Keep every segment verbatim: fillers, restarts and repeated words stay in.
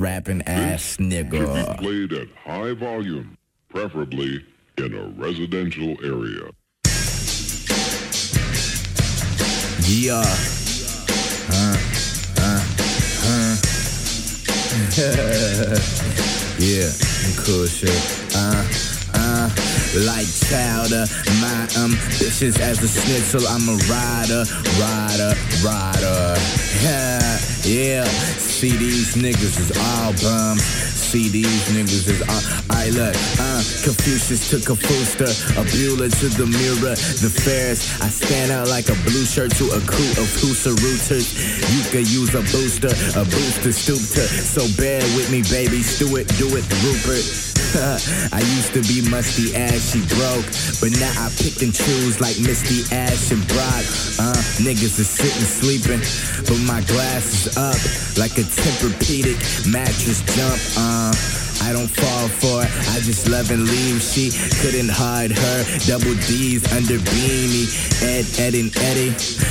rapping ass nigga. Should be played at high volume, preferably in a residential area. Yeah. Huh. Huh. Huh. Yeah, cool shit. Uh, uh, like chowder, my ambitions as a schnitzel. I'm a rider, rider, rider. Yeah, yeah. See, these niggas is all bums. See, these niggas is all. Alright, look, uh, Confucius to Confuster, a Bueller to the mirror, the fairest. I stand out like a blue shirt to a crew of Hoosa rooters. You could use a booster, a booster stoop to. So bear with me, baby, Stewart, do it, Rupert. I used to be musty ass, she broke, but now I pick and choose like Misty Ash and Brock. Uh, niggas is sitting sleeping, but my glass is up like a Tempur-Pedic mattress jump. Uh, I don't fall for it, I just love and leave. She couldn't hide her double D's under Beanie. Ed, Ed, and Eddie.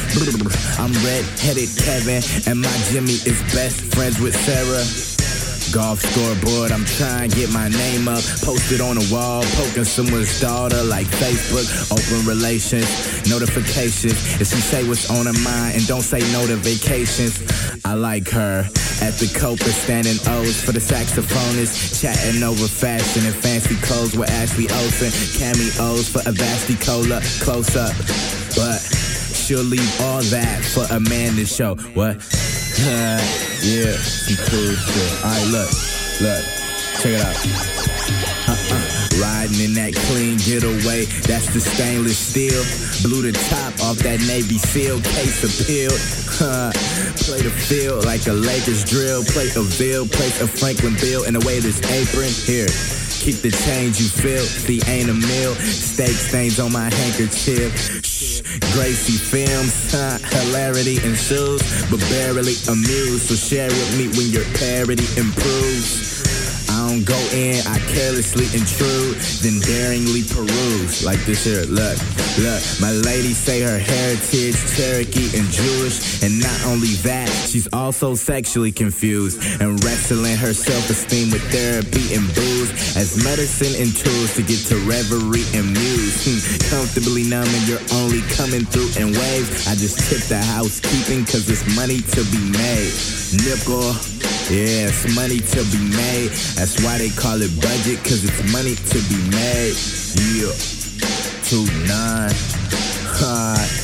I'm red-headed Kevin, and my Jimmy is best friends with Sarah. Golf scoreboard, I'm trying to get my name up. Posted on the wall, poking someone's daughter like Facebook. Open relations, notifications. If she say what's on her mind and don't say no to vacations. I like her at the Copa, standing O's for the saxophonist. Chatting over fashion and fancy clothes with Ashley Olsen. Cameos for a Vasty Cola, close up. But she'll leave all that for a man to show. What? Uh, yeah, some cool shit. Alright, look, look, check it out. Uh-uh. Riding in that clean getaway, that's the stainless steel. Blew the top off that Navy SEAL, case appealed. Uh, play the field like a Lakers drill. Play a Ville, place a Franklin Bill in a waiter's apron. Here, keep the change you feel. See, ain't a meal. Steak stains on my handkerchief. Shh, Gracie films, huh? Hilarity ensues, but barely amused. So share with me when your parody improves. I don't go in, I carelessly intrude, then daringly peruse. Like this here, look, look. My lady say her heritage, Cherokee and Jewish. And not only that, she's also sexually confused and wrestling her self-esteem with therapy and booze as medicine and tools to get to reverie and muse. Hmm. Comfortably numb and you're only coming through in waves. I just tip the housekeeping cause it's money to be made. Nickel. Yeah, it's money to be made. That's why they call it budget, cause it's money to be made. Yeah, two nine. Hard.